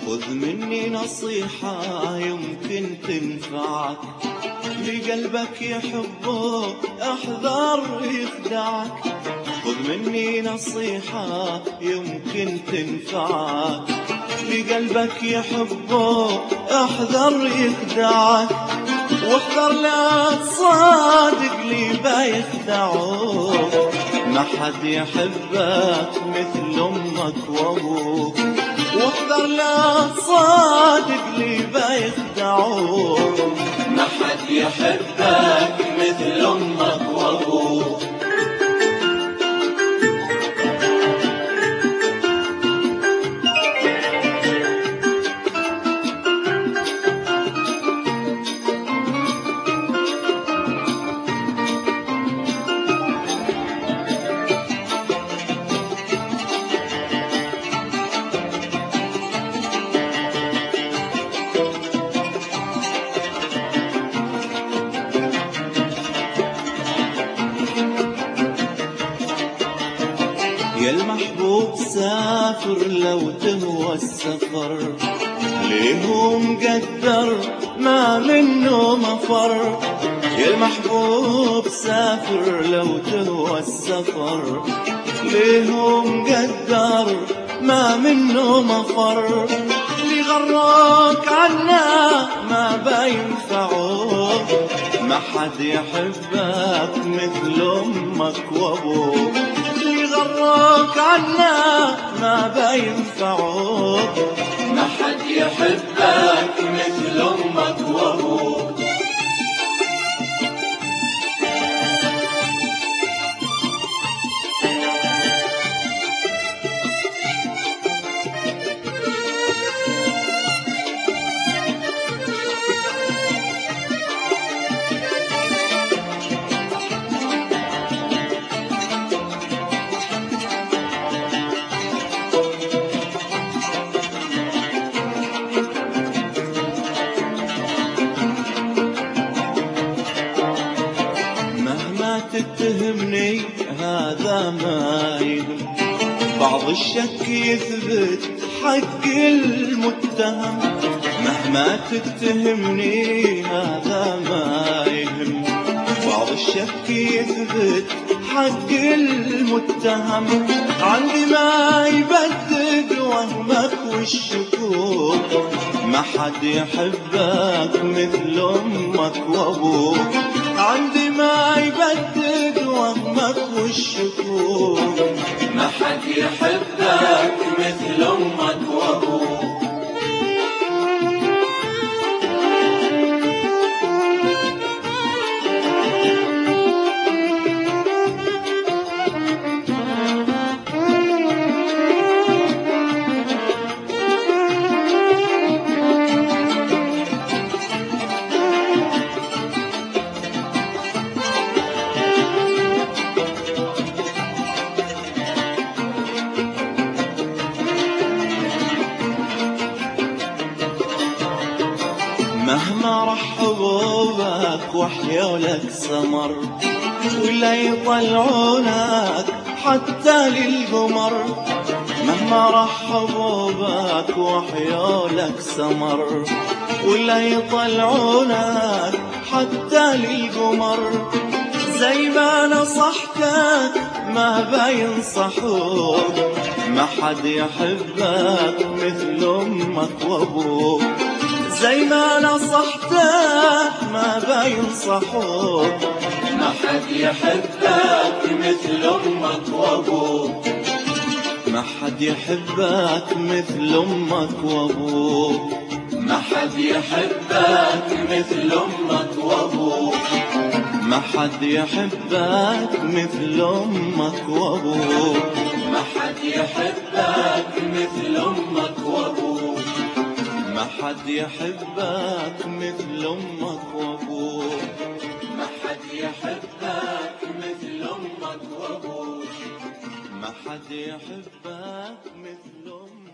خذ مني نصيحة يمكن تنفعك، لقلبك يحبه احذر يخدعك. خذ مني نصيحة يمكن تنفعك، لقلبك يحبه احذر يخدعك. واحذر لا تصادق لي بيخدعوك، ما حد يحبك مثل امك وابوك. واحذر لا تصادق لي بيخدعوك، ما حد يحبك مثل امك وابوك. يا المحبوب سافر لو تهوى السفر، ليه مقدر ما منه مفر. يا المحبوب سافر لو تهوى السفر، ليه مقدر ما منه مفر. اللي غراك عنا ما بينفعوك، ما حد يحبك مثل امك وابوك. اللي غراك عنا ما بينفعوك، ما حد يحبك مثل امك وابوك. تتهمني هذا ما يهم، بعض الشك يثبت حق المتهم. مهما تتهمني هذا ما يهم، بعض الشك يثبت حق المتهم. عندي ما يبدد وهمك والشكوك، ما حد يحبك مثل امك وابوك. عندي ما يبدد وهمك والشكوك، ما حد يحبك مثل امك وابوك. مهما رحبوا بك وحيوا لك سمر، ولا يطلعونك حتى للقمر. مهما رحبوا بك وحيوا لك سمر، ولا يطلعونك حتى للقمر. زي ما نصحتك ما بينصحوك، ما حد يحبك مثل امك وابوك. زي ما نصحتك ما بينصحوك، ما حد يحبك مثل امك وابوك. ما حد يحبك مثل امك وابوك، ما حد يحبك مثل امك وابوك. ما حد يحبك مثل امك وابوك، ما حد يحبك مثل امك وابوك. ما حد يحبك مثل امك وابوك، ما حد يحبك مثل امك وابوك. ما حد يحبك مثل امك.